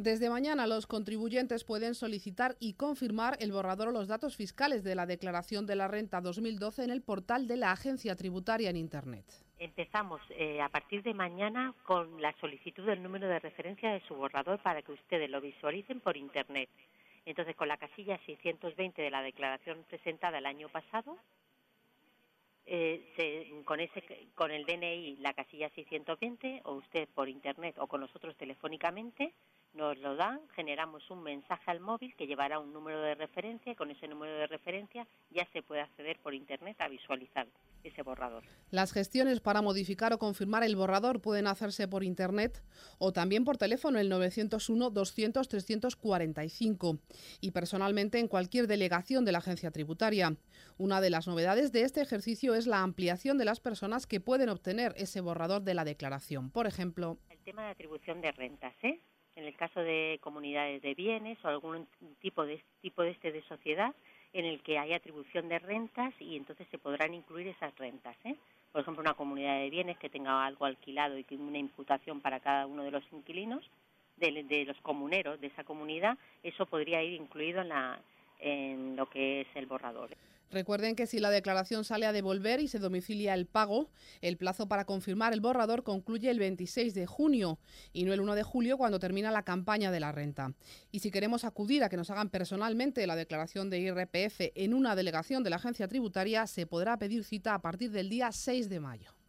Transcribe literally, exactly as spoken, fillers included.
Desde mañana los contribuyentes pueden solicitar y confirmar el borrador o los datos fiscales de la declaración de la renta dos mil doce en el portal de la Agencia Tributaria en Internet. Empezamos eh, a partir de mañana con la solicitud del número de referencia de su borrador para que ustedes lo visualicen por Internet. Entonces, con la casilla seiscientos veinte de la declaración presentada el año pasado, eh, se, con, ese, con el D N I la casilla seiscientos veinte, o usted por Internet o con nosotros telefónicamente, nos lo dan, generamos un mensaje al móvil que llevará un número de referencia y con ese número de referencia ya se puede acceder por Internet a visualizar ese borrador. Las gestiones para modificar o confirmar el borrador pueden hacerse por Internet o también por teléfono el novecientos uno, doscientos, trescientos cuarenta y cinco y personalmente en cualquier delegación de la Agencia Tributaria. Una de las novedades de este ejercicio es la ampliación de las personas que pueden obtener ese borrador de la declaración. Por ejemplo, el tema de atribución de rentas, ¿eh? En el caso de comunidades de bienes o algún tipo de tipo de este de sociedad en el que hay atribución de rentas y entonces se podrán incluir esas rentas, ¿eh? Por ejemplo, una comunidad de bienes que tenga algo alquilado y que una imputación para cada uno de los inquilinos, de, de los comuneros de esa comunidad, eso podría ir incluido en, la, en lo que es el borrador. Recuerden que si la declaración sale a devolver y se domicilia el pago, el plazo para confirmar el borrador concluye el veintiséis de junio y no el uno de julio cuando termina la campaña de la renta. Y si queremos acudir a que nos hagan personalmente la declaración de I R P F en una delegación de la Agencia Tributaria, se podrá pedir cita a partir del día seis de mayo.